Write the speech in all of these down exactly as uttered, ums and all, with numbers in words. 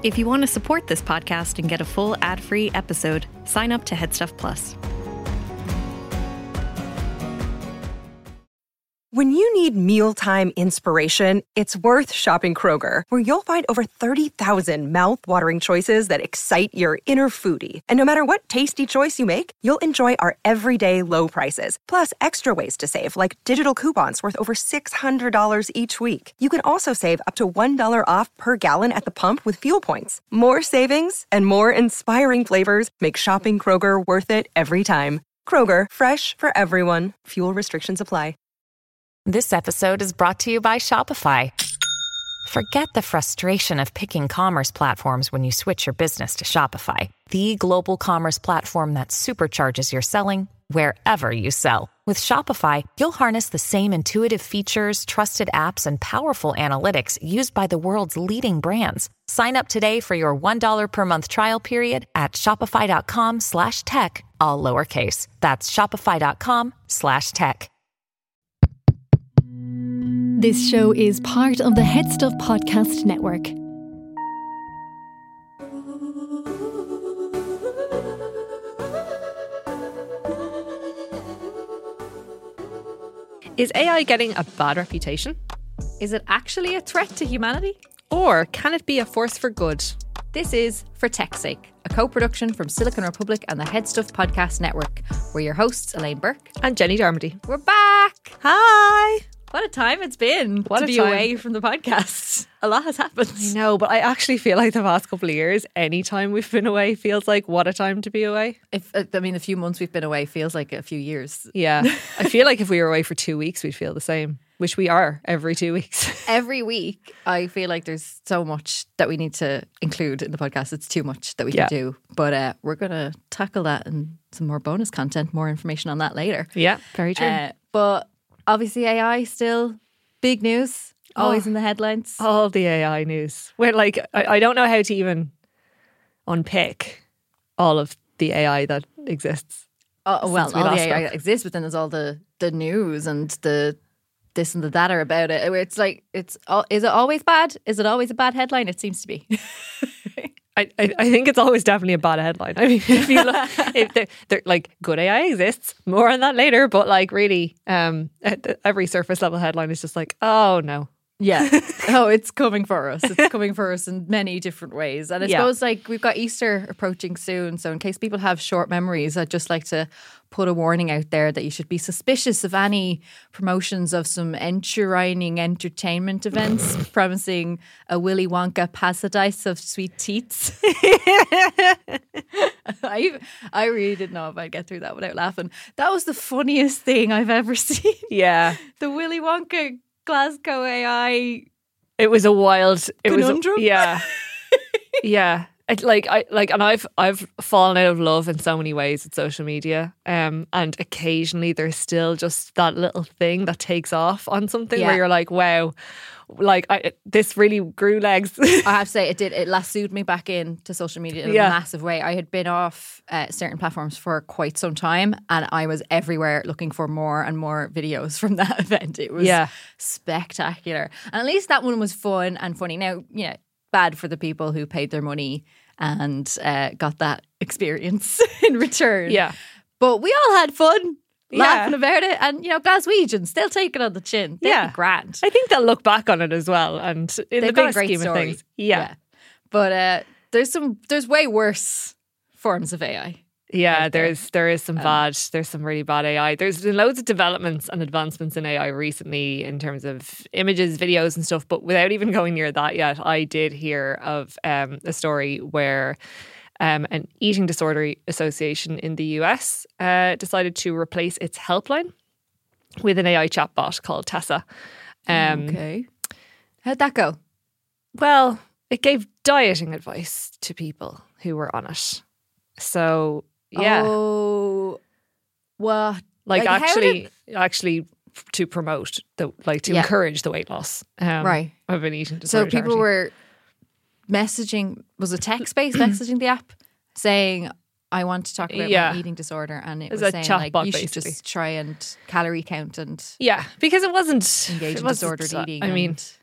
If you want to support this podcast and get a full ad-free episode, sign up to Headstuff Plus. When you need mealtime inspiration, it's worth shopping Kroger, where you'll find over thirty thousand mouth-watering choices that excite your inner foodie. And no matter what tasty choice you make, you'll enjoy our everyday low prices, plus extra ways to save, like digital coupons worth over six hundred dollars each week. You can also save up to one dollar off per gallon at the pump with fuel points. More savings and more inspiring flavors make shopping Kroger worth it every time. Kroger, fresh for everyone. Fuel restrictions apply. This episode is brought to you by Shopify. Forget the frustration of picking commerce platforms when you switch your business to Shopify, the global commerce platform that supercharges your selling wherever you sell. With Shopify, you'll harness the same intuitive features, trusted apps, and powerful analytics used by the world's leading brands. Sign up today for your one dollar per month trial period at shopify.com slash tech, all lowercase. That's shopify.com slash tech. This show is part of the Headstuff Podcast Network. Is A I getting a bad reputation? Is it actually a threat to humanity? Or can it be a force for good? This is For Tech's Sake, a co-production from Silicon Republic and the Headstuff Podcast Network. We're your hosts, Elaine Burke And Jenny Darmody. We're back! Hi! What a time it's been what to a be time. away from the podcast. A lot has happened. I know, but I actually feel like the past couple of years, any time we've been away feels like what a time to be away. If, I mean, the few months we've been away feels like a few years. Yeah. I feel like if we were away for two weeks, we'd feel the same, which we are every two weeks. Every week, I feel like there's so much that we need to include in the podcast. It's too much that we Yeah. can do. But uh, we're going to tackle that and some more bonus content, more information on that later. Yeah, very true. Uh, but obviously A I still big news, always Oh. in the headlines. All the A I news. We're like, I, I don't know how to even unpick all of the A I that exists. Oh, well, since we all the last A I spoke. exists, but then there's all the, the news and the this and the that are about it. Where it's like, it's all, is it always bad? Is it always a bad headline? It seems to be. I, I, I think it's always definitely a bad headline. I mean, if you look, if they're, they're like, good A I exists, more on that later, but like really, um, every surface level headline is just like, oh no. Yeah. Oh, it's coming for us. It's coming for us in many different ways. And I Yeah. suppose like we've got Easter approaching soon. So in case people have short memories, I'd just like to put a warning out there that you should be suspicious of any promotions of some enshrining entertainment events promising a Willy Wonka paradise of sweet teats. I, I really didn't know if I'd get through that without laughing. That was the funniest thing I've ever seen. Yeah. The Willy Wonka Glasgow A I. It was a wild it Conundrum? was yeah. Yeah. It, like I like and I've I've fallen out of love in so many ways with social media. Um and occasionally there's still just that little thing that takes off on something Yeah. where you're like, wow, like I, this really grew legs. I have to say it did. It lassoed me back into social media in Yeah. a massive way. I had been off uh, certain platforms for quite some time, and I was everywhere looking for more and more videos from that event. It was Yeah. spectacular, and at least that one was fun and funny. Now, you know, bad for the people who paid their money and uh, got that experience in return. Yeah. But we all had fun. Yeah. Laughing about it, and you know, Glaswegians still take it on the chin. They'd Yeah. be grand. I think they'll look back on it as well, and in They've the got a big great scheme story. of things, yeah, But uh, there's some, there's way worse forms of A I. yeah. out there. There's there is some bad, there's some really bad A I. There's been loads of developments and advancements in A I recently in terms of images, videos, and stuff. But without even going near that yet, I did hear of um, a story where um, an eating disorder association in the U S uh, decided to replace its helpline with an A I chatbot called Tessa. Um, Okay. How'd that go? Well, it gave dieting advice to people who were on it. So yeah, Oh, what? like, like, how actually, actually to promote the like to Yeah. encourage the weight loss, um, Right. of an eating So disorder. people charity. were messaging, was it text-based messaging the app saying, I want to talk about Yeah. my eating disorder, and it It's was a saying chat like bot, you should basically. just try and calorie count and yeah, because it wasn't engage it in wasn't disordered that- eating. I mean, and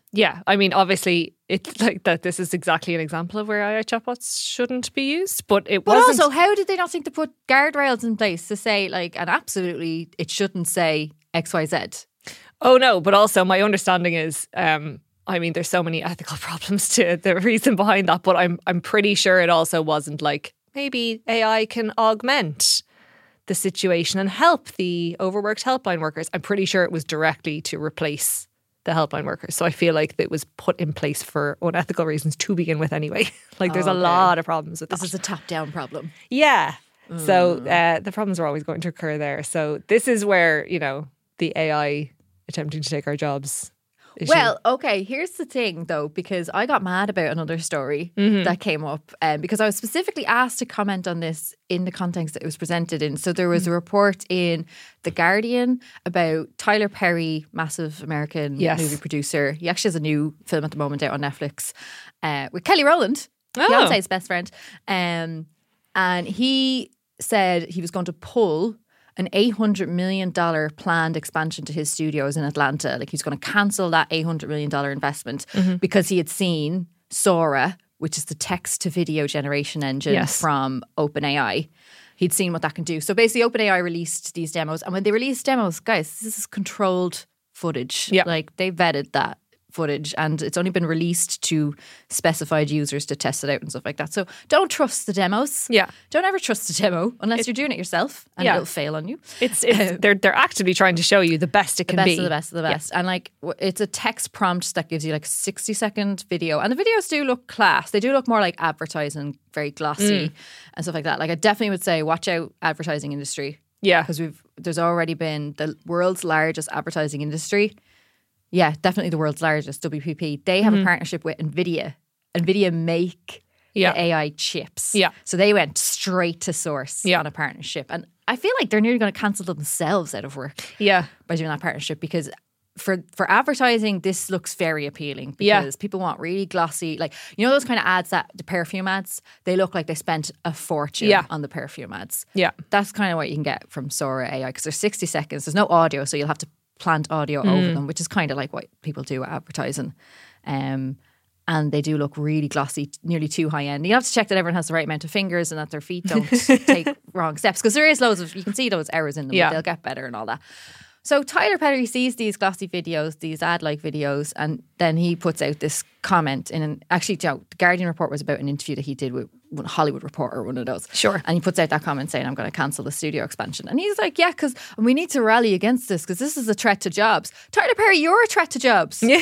Yeah, I mean, obviously, it's like that. This is exactly an example of where A I chatbots shouldn't be used, but it But wasn't. also, how did they not think to put guardrails in place to say, like, and absolutely, it shouldn't say X, Y, Z? Oh no, but also my understanding is, um, I mean, there's so many ethical problems to the reason behind that, but I'm I'm pretty sure it also wasn't like maybe A I can augment the situation and help the overworked helpline workers. I'm pretty sure it was directly to replace the helpline workers. So I feel like it was put in place for unethical reasons to begin with anyway. Like there's Oh, a okay. lot of problems with This that. is a top-down problem. Yeah. So uh, the problems are always going to occur there. So this is where, you know, the A I attempting to take our jobs issue. Well, okay, here's the thing though, because I got mad about another story that came up um, because I was specifically asked to comment on this in the context that it was presented in. So there was a report in The Guardian about Tyler Perry, massive American Yes. movie producer. He actually has a new film at the moment out on Netflix uh, with Kelly Rowland, Oh. Beyonce's best friend. Um, and he said he was going to pull an eight hundred million dollars planned expansion to his studios in Atlanta. Like he's going to cancel that eight hundred million dollars investment Mm-hmm. because he had seen Sora, which is the text to video generation engine Yes. from OpenAI. He'd seen what that can do. So basically OpenAI released these demos. And when they released demos, guys, this is controlled footage. Yeah. Like they vetted that footage and it's only been released to specified users to test it out and stuff like that. So don't trust the demos. Yeah. Don't ever trust a demo unless you're doing it yourself and Yeah. it'll fail on you. it's, it's they're they're actively trying to show you the best it The can best be. of the best of the best. And like w- it's a text prompt that gives you like a sixty second video. And the videos do look class. They do look more like advertising, very glossy and stuff like that. Like I definitely would say watch out advertising industry. Yeah. Because we've there's already been the world's largest advertising industry. Yeah, definitely the world's largest, W P P. They have a partnership with NVIDIA. NVIDIA make Yeah. the A I chips. Yeah. So they went straight to source Yeah. on a partnership. And I feel like they're nearly going to cancel themselves out of work Yeah. by doing that partnership because for for advertising, this looks very appealing because Yeah. people want really glossy, like, you know those kind of ads, that the perfume ads, they look like they spent a fortune Yeah. on the perfume ads. Yeah. That's kind of what you can get from Sora A I because they're sixty seconds. There's no audio, so you'll have to plant audio Mm. over them, which is kind of like what people do at advertising. Um, and they do look really glossy, nearly too high end. You have to check that everyone has the right amount of fingers and that their feet don't take wrong steps because there is loads of, you can see those errors in them, Yeah. but they'll get better and all that. So Tyler Perry sees these glossy videos, these ad-like videos, and then he puts out this comment in an, actually, you know, the Guardian report was about an interview that he did with one Hollywood Reporter, one of those. Sure. And he puts out that comment saying, I'm going to cancel the studio expansion. And he's like, yeah, because we need to rally against this because this is a threat to jobs. Tyler Perry, you're a threat to jobs. Yeah.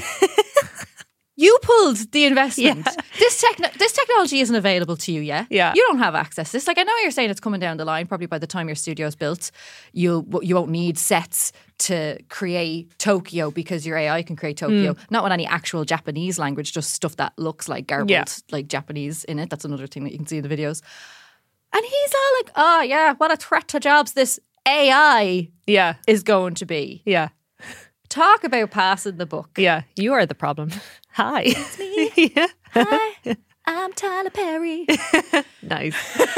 You pulled the investment. Yeah. This techno- this technology isn't available to you yet. Yeah. You don't have access to this. Like, I know you're saying it's coming down the line. Probably by the time your studio's built, you'll you won't need sets to create Tokyo because your A I can create Tokyo. Not with any actual Japanese language, just stuff that looks like garbled, Yeah. like Japanese in it. That's another thing that you can see in the videos. And he's all like, "Oh yeah, what a threat to jobs this A I Yeah. is going to be." Yeah. Talk about passing the buck. Yeah. You are the problem. Hi. It's me. Yeah. Hi, I'm Tyler Perry. Nice.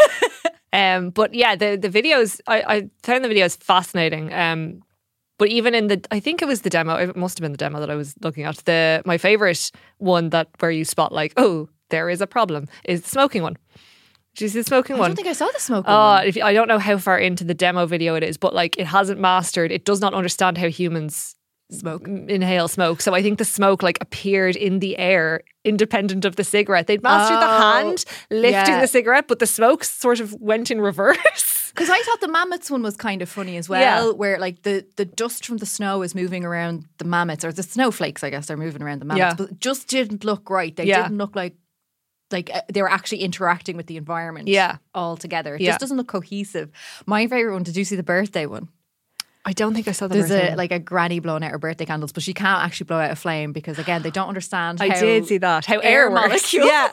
um, but yeah, the the videos, I, I found the videos fascinating. Um, but even in the, I think it was the demo. It must have been the demo that I was looking at. The my favorite one that where you spot like, oh, there is a problem is the smoking one. Do you see the smoking I one? don't think I saw the smoking Oh, one. if, I don't know how far into the demo video it is, but like it hasn't mastered. It does not understand how humans Smoke. inhale smoke. So I think the smoke like appeared in the air independent of the cigarette. They'd mastered Oh, the hand lifting yeah. the cigarette, but the smoke sort of went in reverse. Because I thought the mammoths one was kind of funny as well, Yeah. where like the, the dust from the snow is moving around the mammoths, or the snowflakes, I guess, they're moving around the mammoths, Yeah. but it just didn't look right. They Yeah. didn't look like like uh, they were actually interacting with the environment Yeah. all together. It Yeah. just doesn't look cohesive. My favourite one, did you see the birthday one? I don't think I saw the There's birthday a one. like a granny blowing out her birthday candles, but she can't actually blow out a flame because again they don't understand I how did see that. How air, air works. molecules Yeah.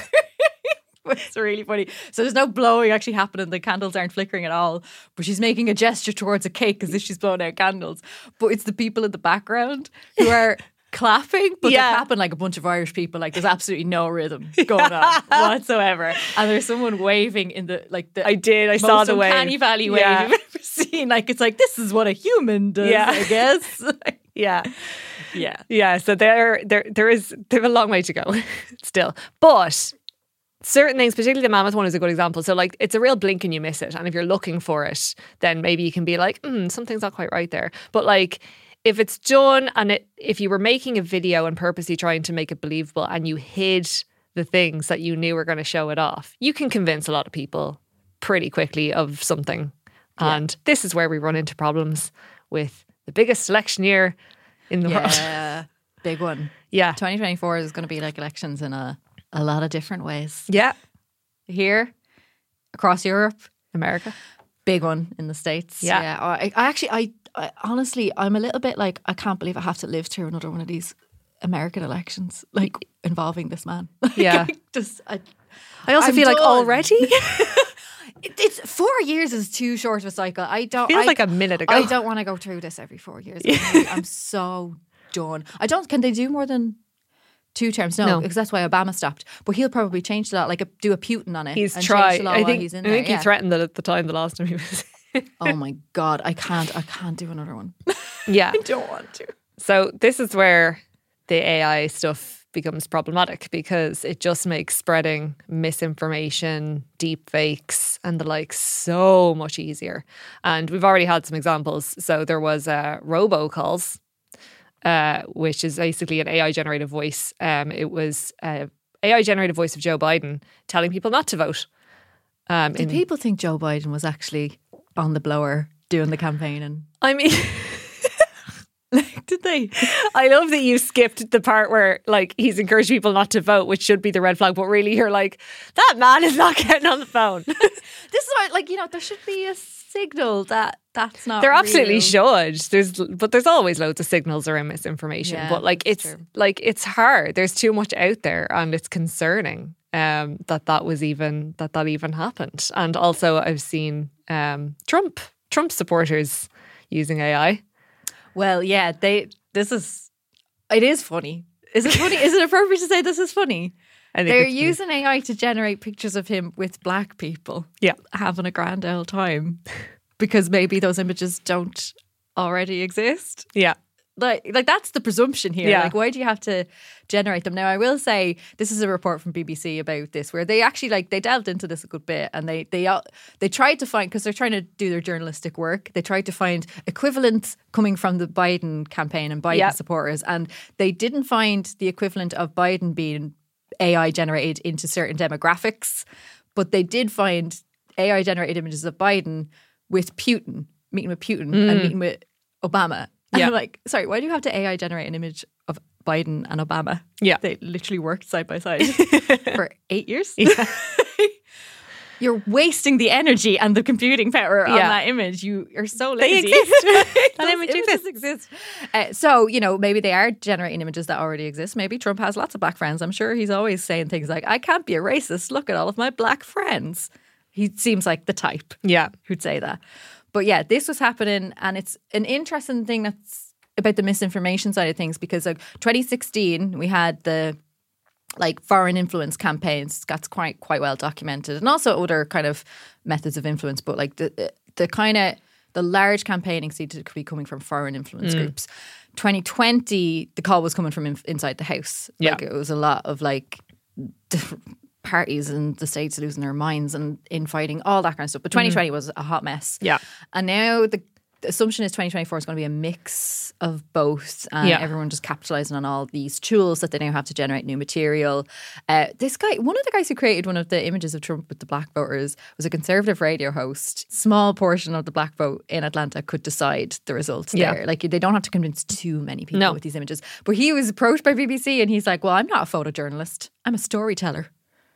It's really funny. So there's no blowing actually happening. The candles aren't flickering at all. But she's making a gesture towards a cake as if she's blowing out candles. But it's the people in the background who are clapping, but Yeah. they're clapping like a bunch of Irish people. Like there's absolutely no rhythm going on whatsoever. And there's someone waving in the like the I did. I most saw the wave. uncanny valley wave Yeah. you've ever seen. Like it's like this is what a human does. Yeah. I guess. Yeah. Yeah. Yeah, so there, there, there is they have a long way to go still. But certain things, particularly the mammoth one is a good example. So like it's a real blink and you miss it. And if you're looking for it, then maybe you can be like, hmm, something's not quite right there. But like if it's done and it, if you were making a video and purposely trying to make it believable and you hid the things that you knew were going to show it off, you can convince a lot of people pretty quickly of something. Yeah. And this is where we run into problems with the biggest election year in the world. Yeah, big one. Yeah. twenty twenty-four is going to be like elections in a, a lot of different ways. Yeah. Here, across Europe, America. big one in the States. Yeah. I, I actually, I, I honestly, I'm a little bit like, I can't believe I have to live through another one of these American elections, like involving this man. Like, Yeah. I just, I, I also I'm feel like done. already It, it's four years is too short of a cycle. I don't. feels I, like a minute ago. I don't want to go through this every four years. I'm, I'm so done. I don't. Can they do more than two terms? No, No. because that's why Obama stopped. But he'll probably change that, like a, do a Putin on it. He's and change tried. the law I while think, he's in I there. think yeah. he threatened that at the time the last time he was. Oh my god, I can't. I can't do another one. Yeah. I don't want to. So this is where the A I stuff becomes problematic because it just makes spreading misinformation, deep fakes and the like so much easier. And we've already had some examples. So there was uh, robocalls, uh, which is basically an A I generated voice. Um, it was an A I generated voice of Joe Biden telling people not to vote. Um, Did in, people think Joe Biden was actually on the blower doing the campaign? And I mean... like, did they? I love that you skipped the part where like he's encouraged people not to vote, which should be the red flag, but really you're like, that man is not getting on the phone. This is why, like, you know, there should be a signal that that's not. There absolutely real. should. There's but there's always loads of signals around misinformation. Yeah, but like that's it's true. like it's hard. There's too much out there and it's concerning um that that was even that that even happened. And also I've seen um Trump Trump supporters using A I. Well, yeah, they. This is. It is funny. Is it funny? Is it appropriate to say this is funny? I think They're it's- using A I to generate pictures of him with black people. Yeah. having a grand old time because maybe those images don't already exist. Yeah. Like, like that's the presumption here. Yeah. Like, why do you have to generate them? Now, I will say this is a report from B B C about this, where they actually like they delved into this a good bit, and they they uh, they tried to find, because they're trying to do their journalistic work. They tried to find equivalents coming from the Biden campaign and Biden Yep. supporters, and they didn't find the equivalent of Biden being A I generated into certain demographics, but they did find A I generated images of Biden with Putin, meeting with Putin and meeting with Obama. And Yeah. I'm like, sorry, why do you have to A I generate an image of Biden and Obama? Yeah. They literally worked side by side for eight years. Yeah. You're wasting the energy and the computing power on Yeah. that image. You are so They lazy. exist. That That image exists. exist. Uh, so, you know, maybe they are generating images that already exist. Maybe Trump has lots of black friends. I'm sure he's always saying things like, I can't be a racist. Look at all of my black friends. He seems like the type Yeah. who'd say that. But yeah, this was happening, and it's an interesting thing that's about the misinformation side of things, because like twenty sixteen we had the like foreign influence campaigns. That's quite quite well documented, and also other kind of methods of influence. But like the the, the kind of the large campaigning seemed to be coming from foreign influence groups. twenty twenty, the call was coming from in, inside the house. Yeah. Like it was a lot of like different parties in the States losing their minds and infighting, all that kind of stuff. But twenty twenty was a hot mess. Yeah. And now the, the assumption is twenty twenty-four is going to be a mix of both, and Yeah. everyone just capitalizing on all these tools that they now have to generate new material. Uh, this guy, one of the guys who created one of the images of Trump with the black voters, was a conservative radio host. Small portion of the black vote in Atlanta could decide the results Yeah. there. Like they don't have to convince too many people No. with these images. But he was approached by B B C and he's like, well, I'm not a photojournalist. I'm a storyteller.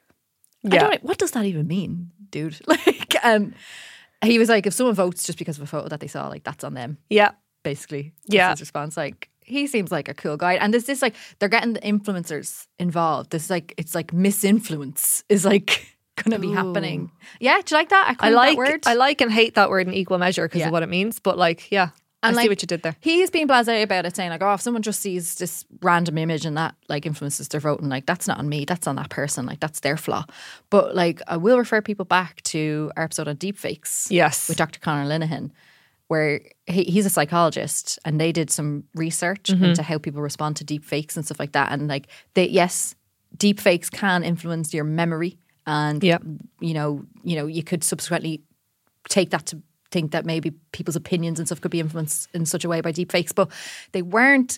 I Yeah. don't, what does that even mean, dude? Like, um, he was like, if someone votes just because of a photo that they saw, like that's on them, Yeah. basically. Yeah. That's his response. Like, he seems like a cool guy. And there's this like, they're getting the influencers involved. This like, it's like misinfluence is like going to be Ooh. happening. Yeah, do you like that? I, I called like that word. I like and hate that word in equal measure because Yeah. of what it means. But like, yeah, And I like, see what you did there. He's being blasé about it, saying like, oh, if someone just sees this random image and that like influences their voting, like that's not on me, that's on that person, like that's their flaw. But like, I will refer people back to our episode on deepfakes. Yes. With Doctor Conor Linehan. where he, he's a psychologist, and they did some research mm-hmm. into how people respond to deep fakes and stuff like that. And like, they, yes, deep fakes can influence your memory, and yep. you know, you know, you could subsequently take that to think that maybe people's opinions and stuff could be influenced in such a way by deep fakes, but they weren't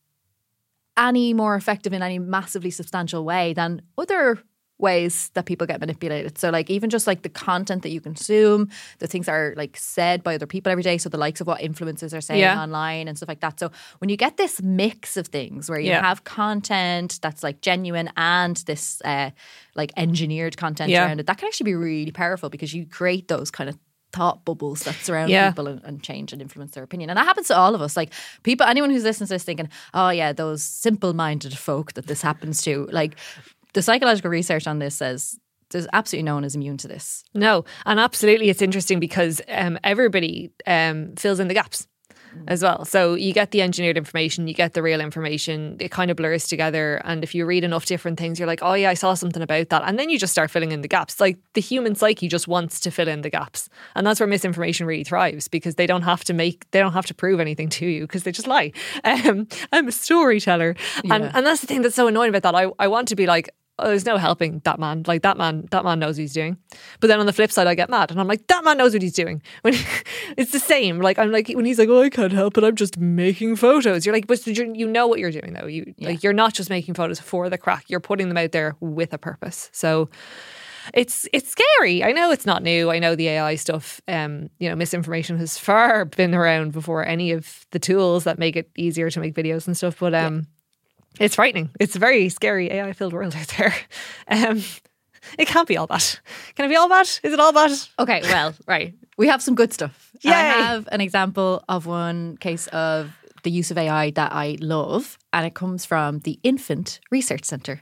any more effective in any massively substantial way than other ways that people get manipulated. So like even just like the content that you consume, the things that are like said by other people every day, so the likes of what influencers are saying yeah. online and stuff like that. So when you get this mix of things where you yeah. have content that's like genuine and this uh, like engineered content yeah. around it, that can actually be really powerful, because you create those kind of thought bubbles that surround yeah. people and, and change and influence their opinion. And that happens to all of us. Like people, anyone who's listening to this thinking, oh yeah, those simple-minded folk that this happens to, like, the psychological research on this says there's absolutely no one is immune to this. No, and absolutely it's interesting because um, everybody um, fills in the gaps mm. as well. So you get the engineered information, you get the real information, it kind of blurs together. And if you read enough different things, you're like, oh yeah, I saw something about that. And then you just start filling in the gaps. Like the human psyche just wants to fill in the gaps. And that's where misinformation really thrives, because they don't have to make, they don't have to prove anything to you, because they just lie. Um, I'm a storyteller. Yeah. And, and that's the thing that's so annoying about that. I, I want to be like, oh, there's no helping that man. Like that man, that man knows what he's doing. But then on the flip side, I get mad and I'm like, that man knows what he's doing. When it's the same. Like I'm like, when he's like, oh, I can't help it, I'm just making photos. You're like, but you know what you're doing though. You yeah. like you're not just making photos for the crack. You're putting them out there with a purpose. So it's it's scary. I know it's not new. I know the A I stuff. Um, you know, misinformation has far been around before any of the tools that make it easier to make videos and stuff. But um. Yeah. It's frightening. It's a very scary A I-filled world out there. Um, it can't be all bad. Can it be all bad? Is it all bad? Okay, well, right. We have some good stuff. Yay. I have an example of one case of the use of A I that I love, and it comes from the Infant Research Centre.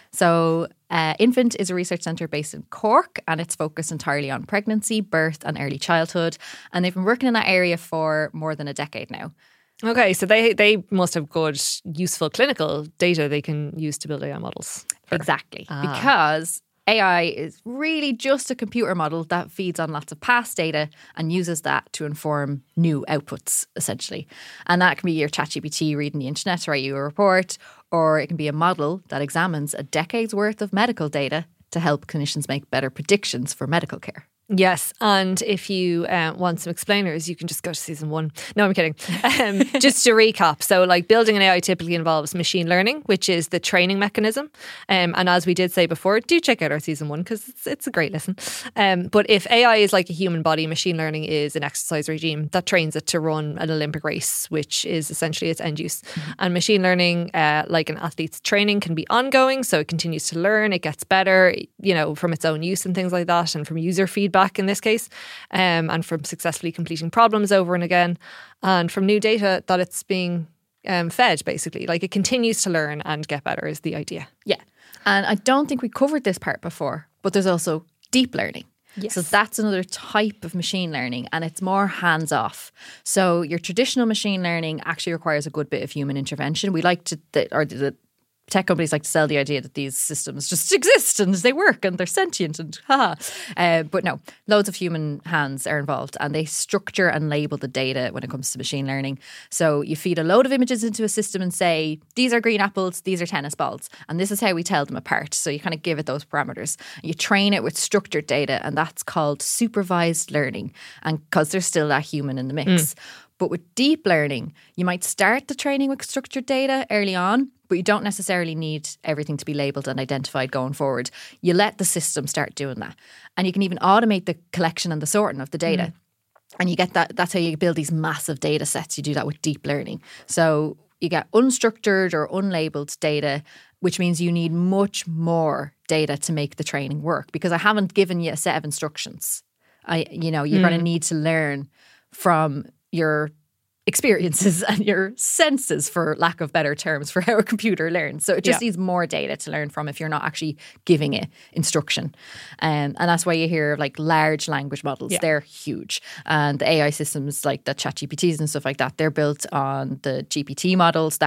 So uh, Infant is a research centre based in Cork, and it's focused entirely on pregnancy, birth and early childhood. And they've been working in that area for more than a decade now. Okay, so they they must have good, useful clinical data they can use to build A I models. For. Exactly. Ah. Because A I is really just a computer model that feeds on lots of past data and uses that to inform new outputs, essentially. And that can be your ChatGPT reading the internet to write you a report, or it can be a model that examines a decade's worth of medical data to help clinicians make better predictions for medical care. Yes, and if you uh, want some explainers, you can just go to season one. No, I'm kidding. Um, just to recap, so like building an A I typically involves machine learning, which is the training mechanism. Um, and as we did say before, do check out our season one because it's, it's a great listen. Um, but if A I is like a human body, machine learning is an exercise regime that trains it to run an Olympic race, which is essentially its end use. Mm-hmm. And machine learning, uh, like an athlete's training, can be ongoing. So it continues to learn, it gets better, you know, from its own use and things like that, and from user feedback. Back in this case, um, and from successfully completing problems over and again, and from new data that it's being um, fed, basically. Like it continues to learn and get better is the idea. Yeah. And I don't think we covered this part before, but there's also deep learning. Yes. So that's another type of machine learning, and it's more hands-off. So your traditional machine learning actually requires a good bit of human intervention. We like to, the, or the tech companies like to sell the idea that these systems just exist and they work and they're sentient and haha. Uh, but no, loads of human hands are involved, and they structure and label the data when it comes to machine learning. So you feed a load of images into a system and say, these are green apples, these are tennis balls. And this is how we tell them apart. So you kind of give it those parameters. You train it with structured data, and that's called supervised learning. And because there's still that human in the mix. Mm. But with deep learning, you might start the training with structured data early on, but you don't necessarily need everything to be labelled and identified going forward. You let the system start doing that. And you can even automate the collection and the sorting of the data. Mm. And you get that, that's how you build these massive data sets. You do that with deep learning. So you get unstructured or unlabelled data, which means you need much more data to make the training work, because I haven't given you a set of instructions. I, you know, you're mm. going to need to learn from your experiences and your senses, for lack of better terms, for how a computer learns. So it just yeah. needs more data to learn from if you're not actually giving it instruction. Um, and that's why you hear like large language models. Yeah. They're huge. And the A I systems like the ChatGPTs and stuff like that, they're built on the G P T models that have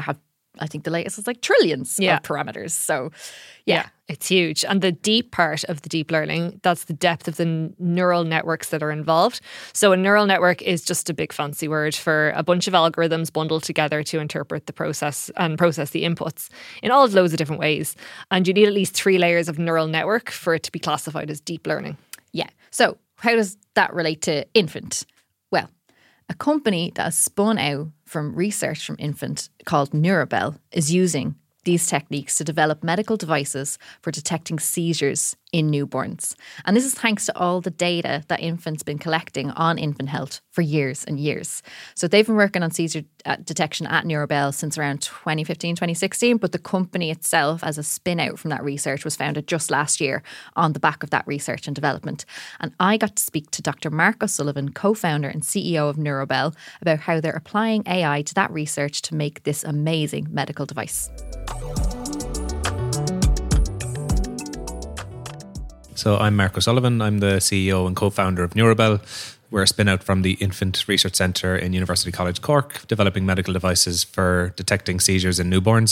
I think the latest is like trillions Yeah. of parameters. So, yeah. Yeah, it's huge. And the deep part of the deep learning, that's the depth of the n- neural networks that are involved. So a neural network is just a big fancy word for a bunch of algorithms bundled together to interpret the process and process the inputs in all loads of different ways. And you need at least three layers of neural network for it to be classified as deep learning. Yeah. So, how does that relate to Infant? Well, a company that has spun out from research from Infant called Neurobell is using these techniques to develop medical devices for detecting seizures in newborns. And this is thanks to all the data that Infant's been collecting on infant health for years and years. So they've been working on seizure detection at Neurobell since around twenty fifteen, twenty sixteen, but the company itself as a spin out from that research was founded just last year on the back of that research and development. And I got to speak to Doctor Mark O'Sullivan, co-founder and C E O of Neurobell, about how they're applying A I to that research to make this amazing medical device. So I'm Mark O'Sullivan. I'm the C E O and co-founder of Neurobell. We're a spin-out from the Infant Research Centre in University College Cork, developing medical devices for detecting seizures in newborns.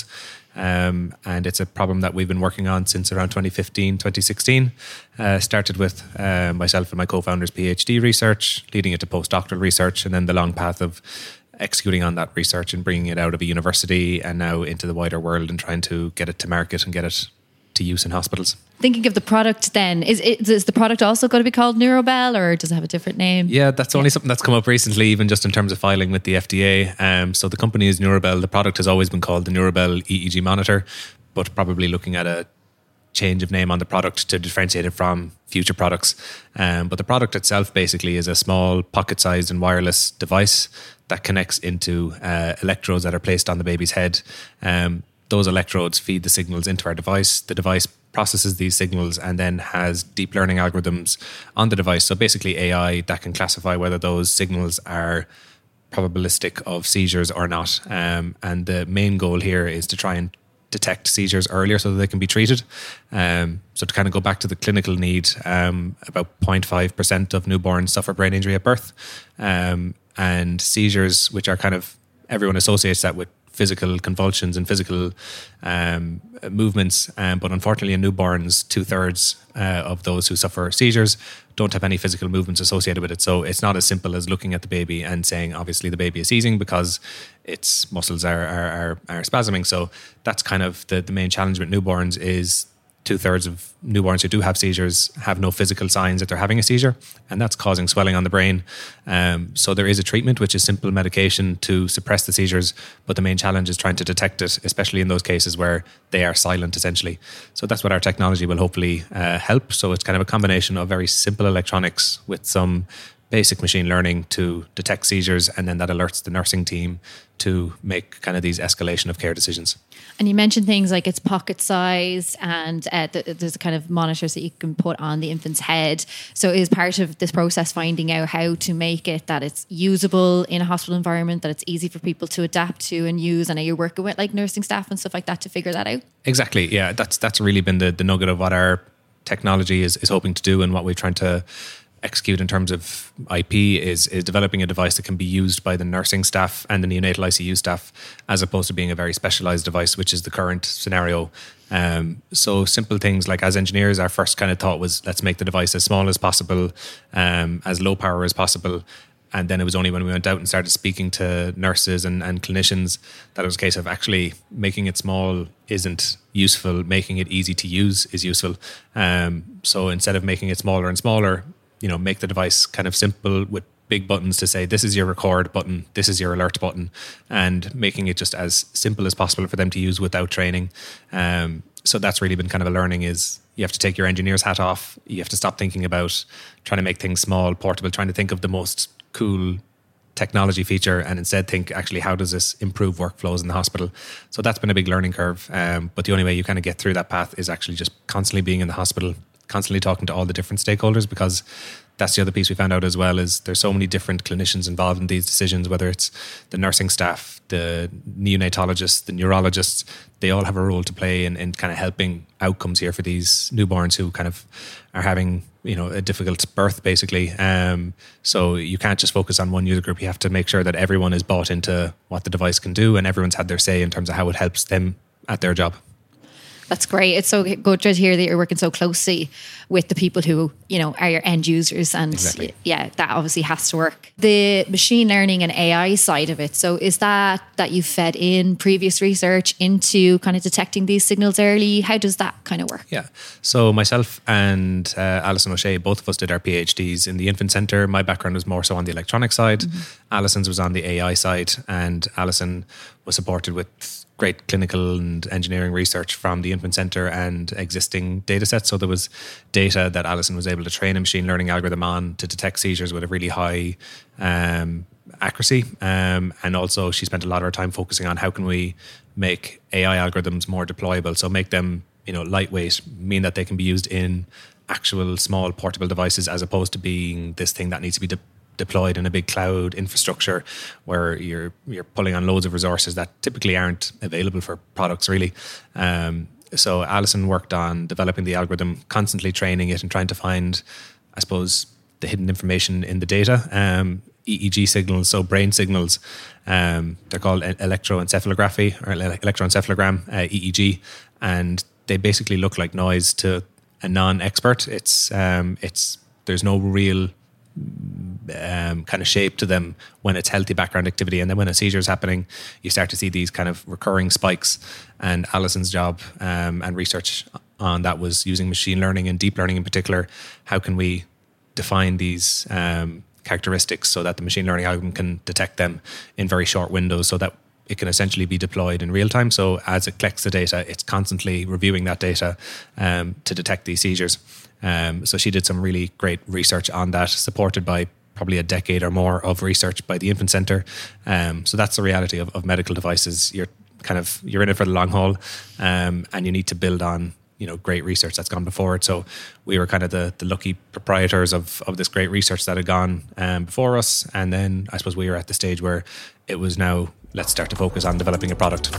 Um, and it's a problem that we've been working on since around twenty fifteen, twenty sixteen. Uh, started with uh, myself and my co-founder's PhD research, leading it to postdoctoral research, and then the long path of executing on that research and bringing it out of a university and now into the wider world and trying to get it to market and get it to use in hospitals. Thinking of the product then, is, is the product also going to be called Neurobell or does it have a different name? Yeah, that's only yeah. something that's come up recently, even just in terms of filing with the F D A. Um, so the company is Neurobell. The product has always been called the Neurobell E E G monitor, but probably looking at a change of name on the product to differentiate it from future products. Um, but the product itself basically is a small pocket-sized and wireless device that connects into uh, electrodes that are placed on the baby's head. Um, those electrodes feed the signals into our device. The device processes these signals and then has deep learning algorithms on the device. So basically A I that can classify whether those signals are probabilistic of seizures or not. Um, and the main goal here is to try and detect seizures earlier so that they can be treated. Um, so to kind of go back to the clinical need, um, about zero point five percent of newborns suffer brain injury at birth. Um, and seizures, which are kind of, everyone associates that with physical convulsions and physical um, movements. Um, but unfortunately in newborns, two thirds uh, of those who suffer seizures don't have any physical movements associated with it. So it's not as simple as looking at the baby and saying, obviously the baby is seizing because its muscles are, are, are, are spasming. So that's kind of the, the main challenge with newborns is two thirds of newborns who do have seizures have no physical signs that they're having a seizure, and that's causing swelling on the brain. Um, so there is a treatment, which is simple medication to suppress the seizures, but the main challenge is trying to detect it, especially in those cases where they are silent, essentially. So that's what our technology will hopefully uh, help. So it's kind of a combination of very simple electronics with some basic machine learning to detect seizures, and then that alerts the nursing team to make kind of these escalation of care decisions. And you mentioned things like it's pocket sized and uh, th- there's kind of monitors that you can put on the infant's head. So is part of this process finding out how to make it that it's usable in a hospital environment, that it's easy for people to adapt to and use? And are you working with like nursing staff and stuff like that to figure that out? Exactly. Yeah, that's that's really been the, the nugget of what our technology is, is hoping to do, and what we're trying to execute in terms of I P is is developing a device that can be used by the nursing staff and the neonatal I C U staff, as opposed to being a very specialized device, which is the current scenario. Um, so simple things like, as engineers, our first kind of thought was, let's make the device as small as possible, um, as low power as possible. And then it was only when we went out and started speaking to nurses and, and clinicians that it was a case of actually making it small isn't useful, making it easy to use is useful. Um, so instead of making it smaller and smaller, you know, make the device kind of simple with big buttons to say, this is your record button, this is your alert button, and making it just as simple as possible for them to use without training. Um, so that's really been kind of a learning, is you have to take your engineer's hat off. You have to stop thinking about trying to make things small, portable, trying to think of the most cool technology feature, and instead think, actually, how does this improve workflows in the hospital? So that's been a big learning curve. Um, but the only way you kind of get through that path is actually just constantly being in the hospital constantly talking to all the different stakeholders, because that's the other piece we found out as well, is there's so many different clinicians involved in these decisions, whether it's the nursing staff, the neonatologists, the neurologists. They all have a role to play in, in kind of helping outcomes here for these newborns who kind of are having, you know, a difficult birth, basically. Um, so you can't just focus on one user group. You have to make sure that everyone is bought into what the device can do, and everyone's had their say in terms of how it helps them at their job. That's great. It's so good to hear that you're working so closely with the people who, you know, are your end users. And exactly. yeah, that obviously has to work. The machine learning and A I side of it. So is that that you fed in previous research into kind of detecting these signals early? How does that kind of work? Yeah. So myself and uh, Alison O'Shea, both of us did our PhDs in the infant centre. My background was more so on the electronic side. Mm-hmm. Alison's was on the A I side, and Alison was supported with great clinical and engineering research from the infant centre and existing data sets. So there was data that Alison was able to train a machine learning algorithm on to detect seizures with a really high um, accuracy. Um, and also she spent a lot of her time focusing on how can we make A I algorithms more deployable. So make them, you know, lightweight, mean that they can be used in actual small portable devices, as opposed to being this thing that needs to be de- deployed in a big cloud infrastructure where you're you're pulling on loads of resources that typically aren't available for products, really. Um, so Alison worked on developing the algorithm, constantly training it and trying to find, I suppose, the hidden information in the data. Um, E E G signals, so brain signals, um, they're called electroencephalography or electroencephalogram, uh, E E G, and they basically look like noise to a non-expert. It's um, it's there's no real Um, kind of shape to them when it's healthy background activity, and then when a seizure is happening, you start to see these kind of recurring spikes. And Alison's job um, and research on that was using machine learning and deep learning in particular. How can we define these um, characteristics so that the machine learning algorithm can detect them in very short windows, so that it can essentially be deployed in real time. So as it collects the data, it's constantly reviewing that data um, to detect these seizures. Um, so she did some really great research on that, supported by probably a decade or more of research by the infant centre. Um, so that's the reality of, of medical devices. You're kind of you're in it for the long haul, um, and you need to build on, you know, great research that's gone before it. So we were kind of the, the lucky proprietors of of this great research that had gone um, before us, and then I suppose we were at the stage where it was now, let's start to focus on developing a product.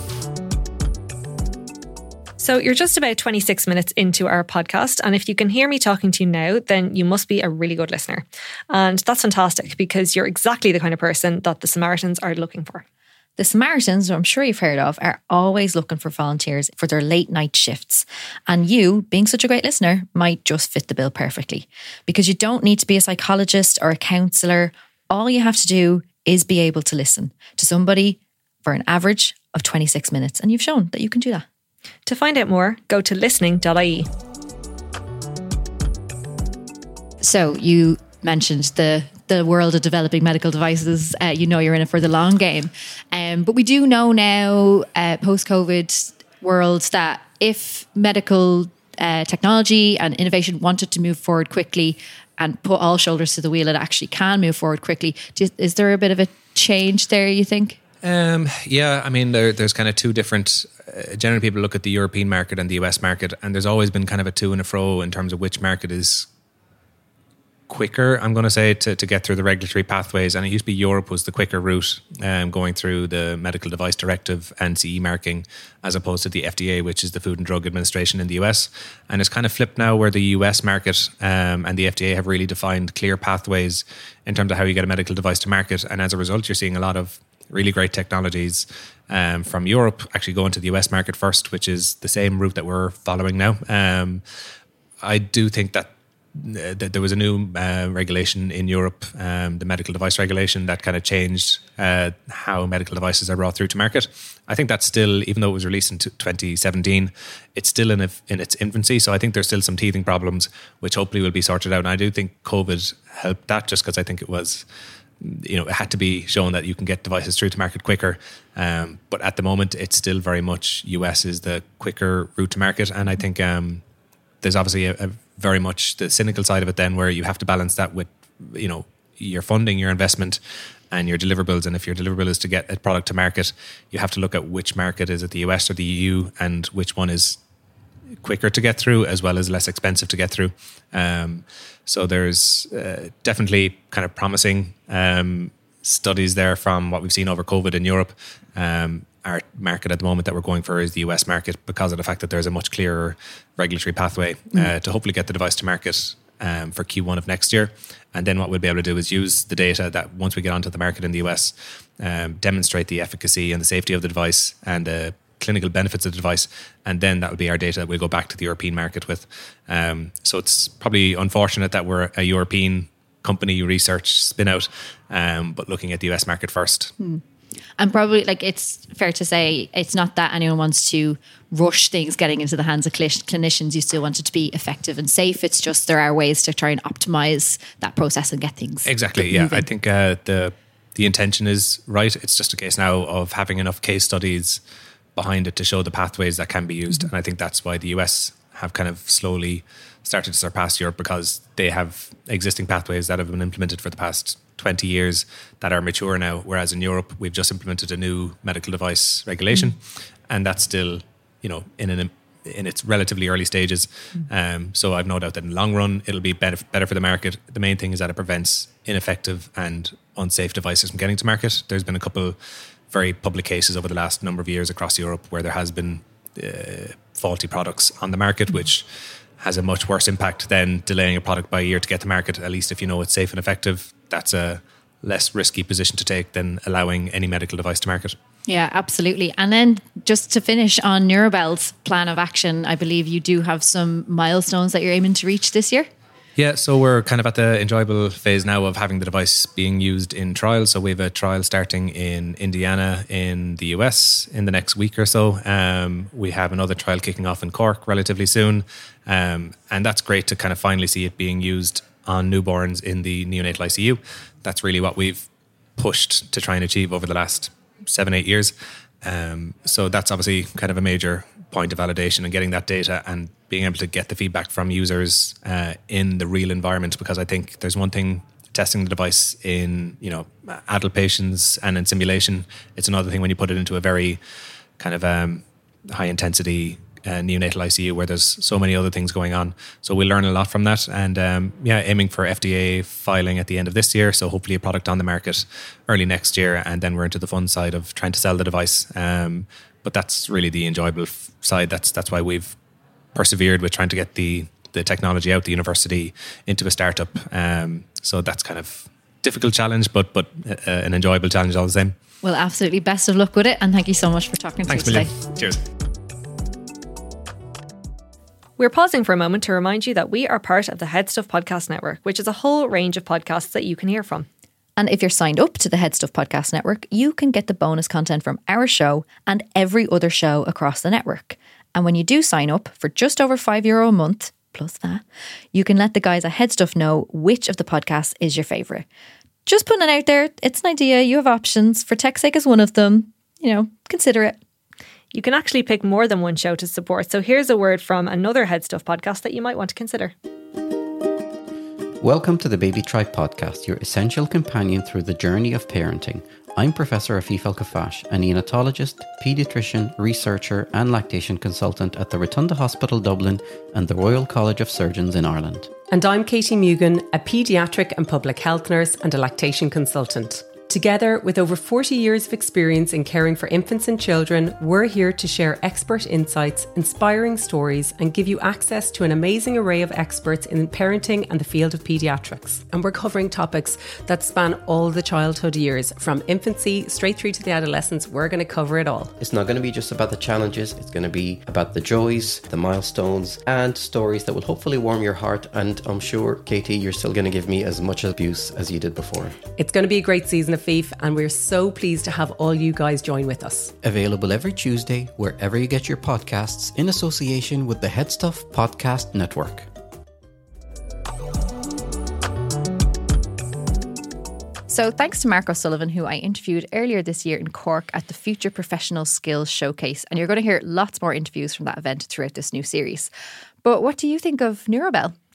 So you're just about twenty-six minutes into our podcast, and if you can hear me talking to you now, then you must be a really good listener. And that's fantastic, because you're exactly the kind of person that the Samaritans are looking for. The Samaritans, who I'm sure you've heard of, are always looking for volunteers for their late night shifts. And you, being such a great listener, might just fit the bill perfectly, because you don't need to be a psychologist or a counsellor. All you have to do is be able to listen to somebody for an average of twenty-six minutes. And you've shown that you can do that. To find out more, go to listening dot I E. So you mentioned the the world of developing medical devices. Uh, you know you're in it for the long game. Um, but we do know now, uh, post-COVID world, that if medical uh, technology and innovation wanted to move forward quickly and put all shoulders to the wheel, it actually can move forward quickly. Do, is there a bit of a change there, you think? Um, yeah, I mean, there, there's kind of two different. Uh, generally, people look at the European market and the U S market, and there's always been kind of a to and a fro in terms of which market is quicker, I'm going to say, to, to get through the regulatory pathways. And it used to be Europe was the quicker route, um, going through the Medical Device Directive and C E marking, as opposed to the F D A, which is the Food and Drug Administration in the U S. And it's kind of flipped now, where the U S market um, and the F D A have really defined clear pathways in terms of how you get a medical device to market. And as a result, you're seeing a lot of really great technologies um, from Europe actually going to the U S market first, which is the same route that we're following now. Um, I do think that uh, that there was a new uh, regulation in Europe, um, the medical device regulation, that kind of changed uh, how medical devices are brought through to market. I think that's still, even though it was released in twenty seventeen, it's still in, a, in its infancy. So I think there's still some teething problems, which hopefully will be sorted out. And I do think COVID helped that, just because I think it was, you know, it had to be shown that you can get devices through to market quicker. Um, but at the moment, it's still very much U S is the quicker route to market. And I think um, there's obviously a, a very much the cynical side of it then, where you have to balance that with, you know, your funding, your investment and your deliverables. And if your deliverable is to get a product to market, you have to look at which market is it, the U S or the E U, and which one is quicker to get through as well as less expensive to get through. Um, so there's uh, definitely kind of promising um, studies there from what we've seen over COVID in Europe. Um, our market at the moment that we're going for is the U S market because of the fact that there's a much clearer regulatory pathway uh, mm. to hopefully get the device to market um, for Q one of next year. And then what we'll be able to do is use the data that once we get onto the market in the U S, um, demonstrate the efficacy and the safety of the device and the clinical benefits of the device. And then that will be our data that we'll go back to the European market with. Um, so it's probably unfortunate that we're a European company research spin out, um, but looking at the U S market first. Hmm. And probably, like, it's fair to say it's not that anyone wants to rush things getting into the hands of cl- clinicians. You still want it to be effective and safe. It's just there are ways to try and optimize that process and get things exactly. get yeah, moving. I think uh, the the intention is right. It's just a case now of having enough case studies behind it to show the pathways that can be used, mm-hmm. and I think that's why the U S have kind of slowly started to surpass Europe because they have existing pathways that have been implemented for the past twenty years that are mature now, whereas in Europe we've just implemented a new medical device regulation, mm. and that's still, you know, in an in its relatively early stages. Mm. Um, so I've no doubt that in the long run it'll be better, better for the market. The main thing is that it prevents ineffective and unsafe devices from getting to market. There's been a couple very public cases over the last number of years across Europe where there has been uh, faulty products on the market, mm. which has a much worse impact than delaying a product by a year to get to market. At least if you know it's safe and effective, that's a less risky position to take than allowing any medical device to market. Yeah, absolutely. And then just to finish on Neurobel's plan of action, I believe you do have some milestones that you're aiming to reach this year. Yeah, so we're kind of at the enjoyable phase now of having the device being used in trials. So we have a trial starting in Indiana in the U S in the next week or so. Um, we have another trial kicking off in Cork relatively soon. Um, and that's great to kind of finally see it being used on newborns in the neonatal I C U. That's really what we've pushed to try and achieve over the last seven, eight years. Um, so that's obviously kind of a major point of validation and getting that data and being able to get the feedback from users uh, in the real environment. Because I think there's one thing testing the device in, you know, adult patients and in simulation. It's another thing when you put it into a very kind of um, high intensity Uh, neonatal I C U where there's so many other things going on. So we'll learn a lot from that, and um, yeah, aiming for F D A filing at the end of this year. So hopefully a product on the market early next year, and then we're into the fun side of trying to sell the device. Um, but that's really the enjoyable f- side. That's that's why we've persevered with trying to get the the technology out the university into a startup. Um, so that's kind of difficult challenge, but but uh, an enjoyable challenge all the same. Well, absolutely. Best of luck with it, and thank you so much for talking Thanks to us today. today. Cheers. We're pausing for a moment to remind you that we are part of the Head Stuff Podcast Network, which is a whole range of podcasts that you can hear from. And if you're signed up to the Head Stuff Podcast Network, you can get the bonus content from our show and every other show across the network. And when you do sign up for just over five euro a month, plus that, you can let the guys at Head Stuff know which of the podcasts is your favourite. Just putting it out there, it's an idea, you have options. For Tech's Sake is one of them. You know, consider it. You can actually pick more than one show to support. So here's a word from another Head Stuff podcast that you might want to consider. Welcome to the Baby Tribe podcast, your essential companion through the journey of parenting. I'm Professor Afif El-Kafash, a neonatologist, paediatrician, researcher and lactation consultant at the Rotunda Hospital Dublin and the Royal College of Surgeons in Ireland. And I'm Katie Mugan, a paediatric and public health nurse and a lactation consultant. Together, with over forty years of experience in caring for infants and children, we're here to share expert insights, inspiring stories, and give you access to an amazing array of experts in parenting and the field of paediatrics. And we're covering topics that span all the childhood years, from infancy straight through to the adolescence. We're going to cover it all. It's not going to be just about the challenges, it's going to be about the joys, the milestones, and stories that will hopefully warm your heart. And I'm sure, Katie, you're still going to give me as much abuse as you did before. It's going to be a great season of Afif, and we're so pleased to have all you guys join with us. Available every Tuesday, wherever you get your podcasts, in association with the Head Stuff Podcast Network. So thanks to Mark O'Sullivan, who I interviewed earlier this year in Cork at the Future Professional Skills Showcase. And you're going to hear lots more interviews from that event throughout this new series. But what do you think of Neurobel?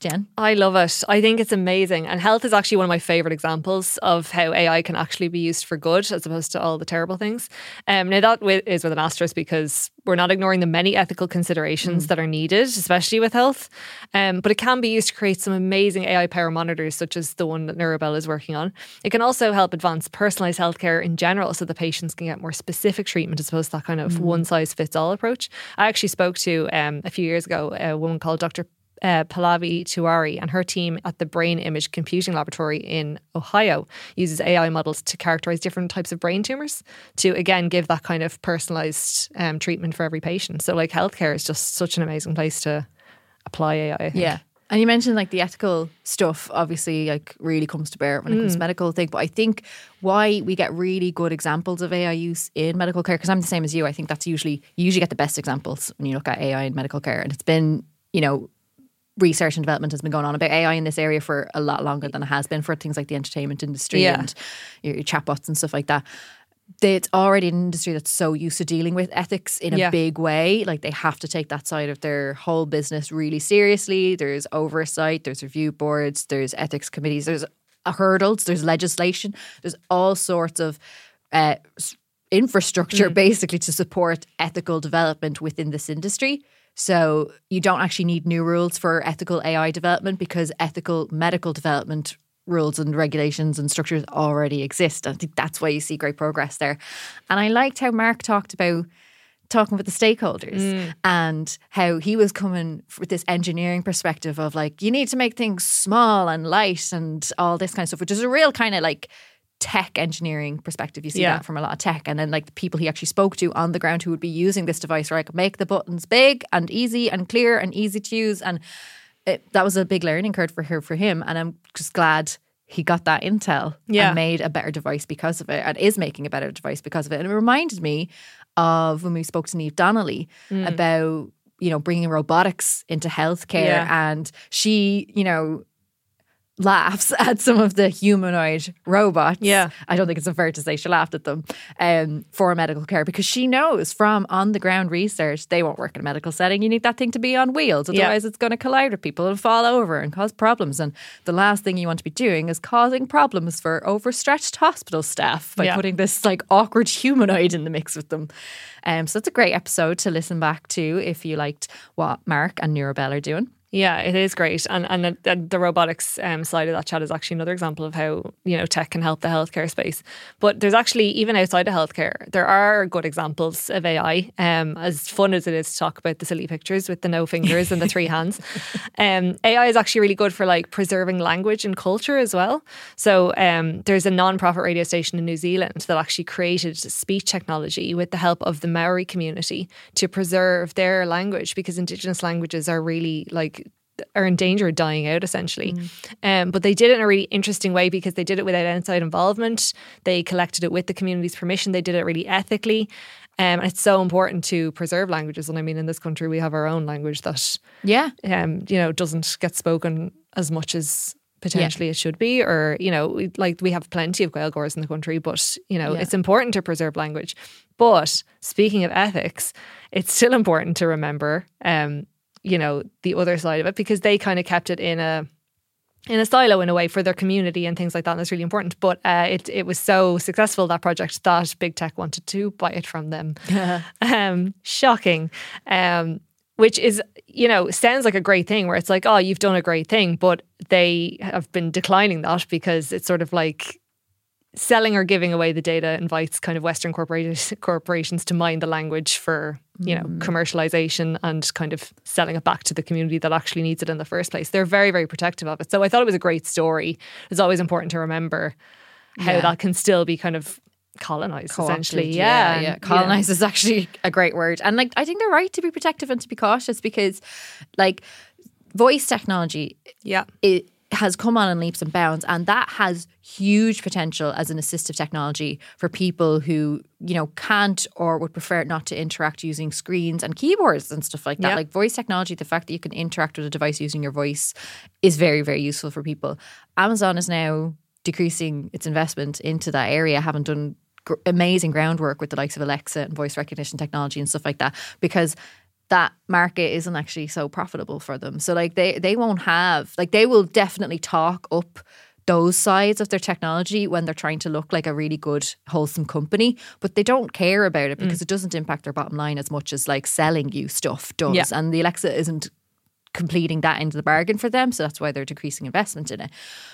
Jen? I love it. I think it's amazing. And health is actually one of my favourite examples of how A I can actually be used for good as opposed to all the terrible things. Um, now, that wi- is with an asterisk because we're not ignoring the many ethical considerations mm. that are needed, especially with health. Um, but it can be used to create some amazing A I power monitors, such as the one that Neurobell is working on. It can also help advance personalised healthcare in general so the patients can get more specific treatment as opposed to that kind of mm. one-size-fits-all approach. I actually spoke to, um, a few years ago, a woman called Doctor Uh, Pallavi Tiwari, and her team at the Brain Image Computing Laboratory in Ohio uses A I models to characterize different types of brain tumors to, again, give that kind of personalized um, treatment for every patient. So like healthcare is just such an amazing place to apply A I, I think. Yeah. And you mentioned like the ethical stuff obviously like really comes to bear when it comes Mm. to medical thing. But I think why we get really good examples of A I use in medical care, because I'm the same as you, I think that's usually, you usually get the best examples when you look at A I in medical care. And it's been, you know, research and development has been going on about A I in this area for a lot longer than it has been for things like the entertainment industry Yeah. and your, your chatbots and stuff like that. It's already an industry that's so used to dealing with ethics in a Yeah. big way. Like they have to take that side of their whole business really seriously. There's oversight, there's review boards, there's ethics committees, there's hurdles, there's legislation, there's all sorts of uh, infrastructure Mm. basically to support ethical development within this industry. So you don't actually need new rules for ethical A I development because ethical medical development rules and regulations and structures already exist. I think that's why you see great progress there. And I liked how Mark talked about talking with the stakeholders Mm. and how he was coming with this engineering perspective of like, you need to make things small and light and all this kind of stuff, which is a real kind of like tech engineering perspective. You see Yeah. that from a lot of tech. And then like the people he actually spoke to on the ground who would be using this device were like, make the buttons big and easy and clear and easy to use. And it, that was a big learning curve for her, for him. And I'm just glad he got that intel Yeah. and made a better device because of it and is making a better device because of it. And it reminded me of when we spoke to Niamh Donnelly Mm. about, you know, bringing robotics into healthcare. Yeah. And she, you know, laughs at some of the humanoid robots. Yeah. I don't think it's unfair to say she laughed at them um, for medical care because she knows from on the ground research they won't work in a medical setting. You need that thing to be on wheels. Otherwise Yeah. it's going to collide with people and fall over and cause problems. And the last thing you want to be doing is causing problems for overstretched hospital staff by Yeah. putting this like awkward humanoid in the mix with them. Um, so it's a great episode to listen back to if you liked what Mark and Neurobell are doing. Yeah, it is great. And and the, the robotics um, side of that chat is actually another example of how, you know, tech can help the healthcare space. But there's actually, even outside of healthcare, there are good examples of A I. Um, as fun as it is to talk about the silly pictures with the no fingers and the three hands. Um, A I is actually really good for like preserving language and culture as well. So um, there's a non-profit radio station in New Zealand that actually created speech technology with the help of the Maori community to preserve their language because Indigenous languages are really like are in danger of dying out essentially. Um, but they did it in a really interesting way because they did it without outside involvement. They collected it with the community's permission. They did it really ethically. Um, and it's so important to preserve languages. And I mean, in this country, we have our own language that, Yeah. um, you know, doesn't get spoken as much as potentially it should be. Or, you know, we, like we have plenty of Gaeilgeoirs in the country, but, you know, Yeah. it's important to preserve language. But speaking of ethics, it's still important to remember um, you know, the other side of it because they kind of kept it in a in a silo in a way for their community and things like that. And that's really important. But uh, it it was so successful, that project, that big tech wanted to buy it from them. um, shocking. Um, which is, you know, sounds like a great thing where it's like, oh, you've done a great thing. But they have been declining that because it's sort of like selling or giving away the data invites kind of Western corporations corporations to mine the language for, you know, mm. commercialization and kind of selling it back to the community that actually needs it in the first place. They're very, very protective of it. So I thought it was a great story. It's always important to remember how Yeah. that can still be kind of colonized, Co-opted, essentially. Yeah, Yeah, yeah. and, Colonize you know, is actually a great word. And like I think they're right to be protective and to be cautious because like voice technology yeah. it has come on in leaps and bounds, and that has huge potential as an assistive technology for people who, you know, can't or would prefer not to interact using screens and keyboards and stuff like that. Yeah. Like voice technology, the fact that you can interact with a device using your voice is very, very useful for people. Amazon is now decreasing its investment into that area, having done gr- amazing groundwork with the likes of Alexa and voice recognition technology and stuff like that, because that market isn't actually so profitable for them. So like they, they won't have, like they will definitely talk up those sides of their technology when they're trying to look like a really good, wholesome company, but they don't care about it because mm. it doesn't impact their bottom line as much as like selling you stuff does. Yeah. And the Alexa isn't completing that end of the bargain for them. So that's why they're decreasing investment in it.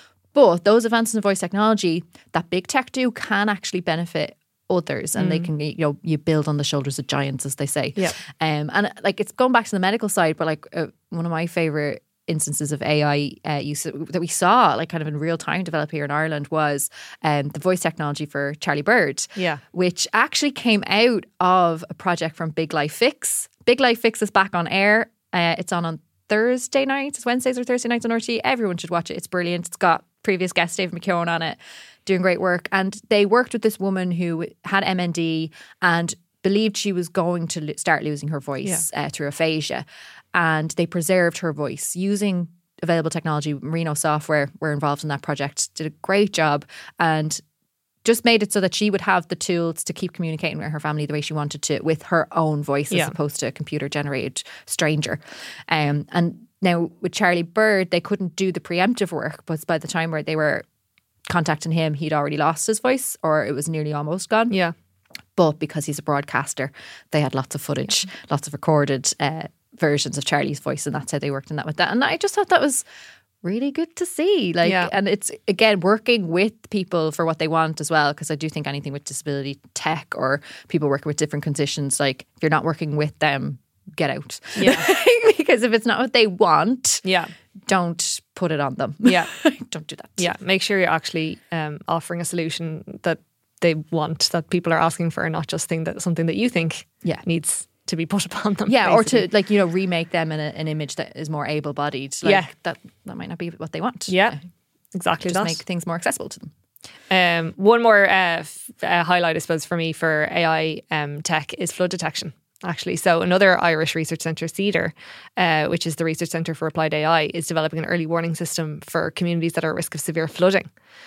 But those advances in voice technology that big tech do can actually benefit others, and mm. they can, you know, you build on the shoulders of giants, as they say. Yeah. Um, and like it's going back to the medical side, but like uh, one of my favorite instances of A I uh, use that we saw like kind of in real time develop here in Ireland was um, the voice technology for Charlie Bird, yeah, which actually came out of a project from Big Life Fix. Big Life Fix is back on air. Uh, it's on on Thursday nights, it's Wednesdays or Thursday nights on R T E. Everyone should watch it. It's brilliant. It's got previous guest Dave McKeown on it, doing great work. And they worked with this woman who had M N D and believed she was going to lo- start losing her voice yeah. uh, through aphasia. And they preserved her voice using available technology. Merino Software were involved in that project, did a great job, and just made it so that she would have the tools to keep communicating with her family the way she wanted to, with her own voice yeah. as opposed to a computer-generated stranger. Um, and now with Charlie Bird, they couldn't do the preemptive work, but by the time where they were contacting him, he'd already lost his voice, or it was nearly almost gone. Yeah. But because he's a broadcaster, they had lots of footage, yeah. lots of recorded uh, versions of Charlie's voice, and that's how they worked in that with that. And I just thought that was really good to see. Like, yeah. and it's again working with people for what they want as well, because I do think anything with disability tech or people working with different conditions, like if you're not working with them, get out. Yeah. Because if it's not what they want, yeah, don't put it on them. Yeah. Don't do that. Yeah. Make sure you're actually um, offering a solution that they want, that people are asking for, and not just thing that something that you think yeah. needs to be put upon them. Yeah, basically. or to like, you know, remake them in a, an image that is more able-bodied. Like, yeah. That, that might not be what they want. Yeah, exactly. Just that. make things more accessible to them. Um, one more uh, f- uh, highlight, I suppose, for me for A I um, tech is flood detection. Actually, so another Irish research centre, CEDAR, uh, which is the Research Centre for Applied A I, is developing an early warning system for communities that are at risk of severe flooding.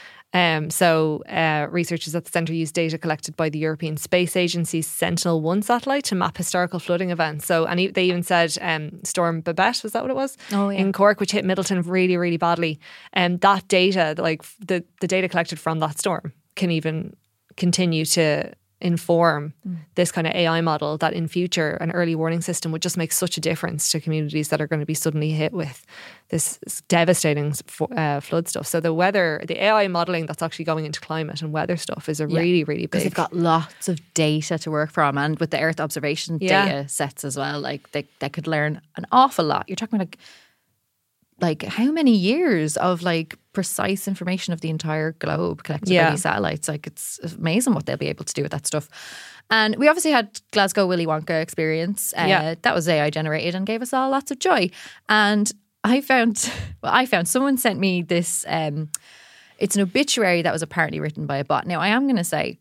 Um, so uh, researchers at the centre use data collected by the European Space Agency's Sentinel one satellite to map historical flooding events. So, and they even said um, Storm Babette, was that what it was? Oh, yeah. In Cork, which hit Middleton really, really badly. And that data, like the, the data collected from that storm, can even continue to inform mm. this kind of A I model that in future an early warning system would just make such a difference to communities that are going to be suddenly hit with this devastating uh, flood stuff. So the weather, the A I modelling that's actually going into climate and weather stuff is a yeah. really, really big. Because they've got lots of data to work from, and with the Earth observation yeah. data sets as well, like they, they could learn an awful lot. You're talking about like like how many years of like precise information of the entire globe collected yeah. by these satellites. Like it's amazing what they'll be able to do with that stuff. And we obviously had Glasgow Willy Wonka experience. Uh, yeah. That was A I generated and gave us all lots of joy. And I found, well, I found someone sent me this, um, it's an obituary that was apparently written by a bot. Now I am going to say,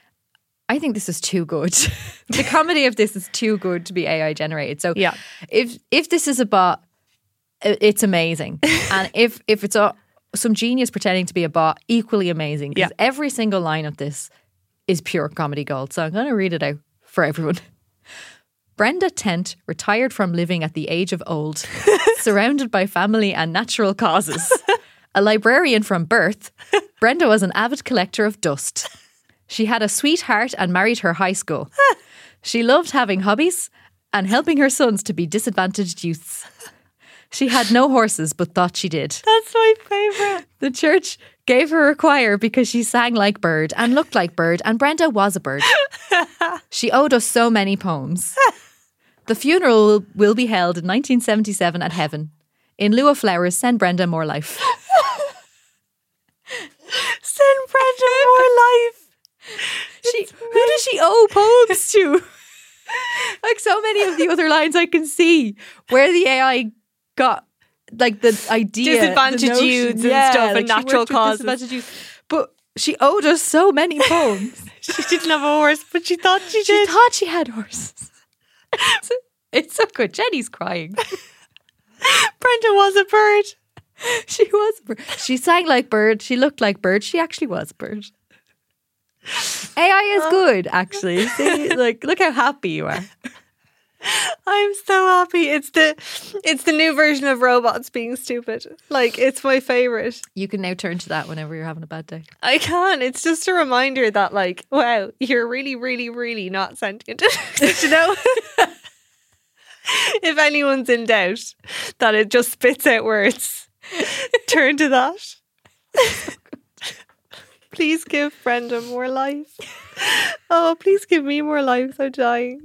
I think this is too good. The comedy of this is too good to be A I generated. So yeah. if if this is a bot, it's amazing. And if if it's a, some genius pretending to be a bot, equally amazing. Because yeah. every single line of this is pure comedy gold. So I'm going to read it out for everyone. Brenda Tent retired from living at the age of old, surrounded by family and natural causes. A librarian from birth, Brenda was an avid collector of dust. She had a sweetheart and married her high school. She loved having hobbies and helping her sons to be disadvantaged youths. She had no horses, but thought she did. That's my favourite. The church gave her a choir because she sang like Bird and looked like Bird, and Brenda was a bird. She owed us so many poems. The funeral will, will be held in nineteen seventy-seven at Heaven. In lieu of flowers, send Brenda more life. Send Brenda more life. She, who does she owe poems to? Like so many of the other lines I can see where the A I got like the idea, disadvantaged youths and yeah, stuff, like and natural causes. Youth. But she owed us so many poems. She didn't have a horse, but she thought she, she did. She thought she had horses. It's so good. Jenny's crying. Brenda was a bird. She was a bird. She sang like Bird. She looked like Bird. She actually was a bird. A I is good, actually. See, like, look how happy you are. I'm so happy. It's the it's the new version of robots being stupid. Like, it's my favourite. You can now turn to that whenever you're having a bad day. I can. It's just a reminder that, like, wow, you're really, really, really not sentient. You know? If anyone's in doubt that it just spits out words, turn to that. Please give Brenda more life. Oh, please give me more life. I'm dying.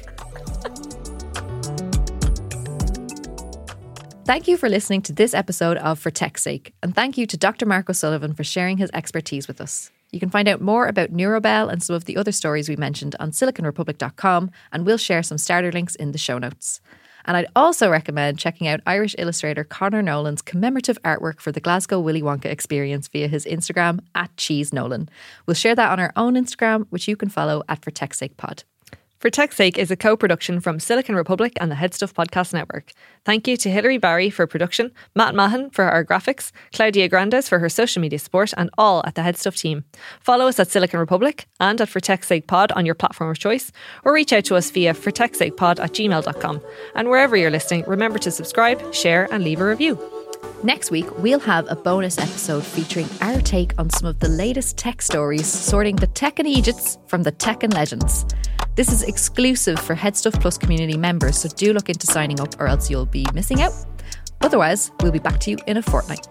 Thank you for listening to this episode of For Tech's Sake, and thank you to Doctor Mark O'Sullivan for sharing his expertise with us. You can find out more about Neurobell and some of the other stories we mentioned on silicon republic dot com, and we'll share some starter links in the show notes. And I'd also recommend checking out Irish illustrator Conor Nolan's commemorative artwork for the Glasgow Willy Wonka experience via his Instagram at Cheese Nolan. We'll share that on our own Instagram, which you can follow at For Tech's Sake Pod. For Tech's Sake is a co-production from Silicon Republic and the Headstuff Podcast Network. Thank you to Hilary Barry for production, Matt Mahan for our graphics, Claudia Grandes for her social media support, and all at the Headstuff team. Follow us at Silicon Republic and at For Tech's Sake Pod on your platform of choice, or reach out to us via for tech's sake pod at gmail dot com. And wherever you're listening, remember to subscribe, share and leave a review. Next week, we'll have a bonus episode featuring our take on some of the latest tech stories, sorting the tech and Egypts from the tech and legends. This is exclusive for Headstuff Plus community members, so do look into signing up or else you'll be missing out. Otherwise, we'll be back to you in a fortnight.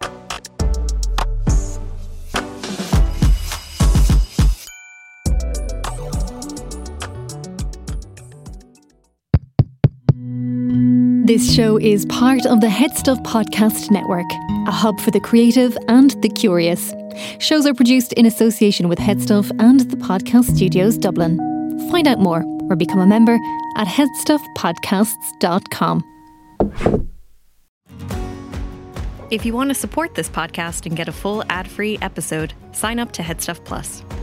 This show is part of the Headstuff Podcast Network, a hub for the creative and the curious. Shows are produced in association with Headstuff and the Podcast Studios Dublin. Find out more or become a member at headstuff podcasts dot com. If you want to support this podcast and get a full ad-free episode, sign up to Headstuff Plus.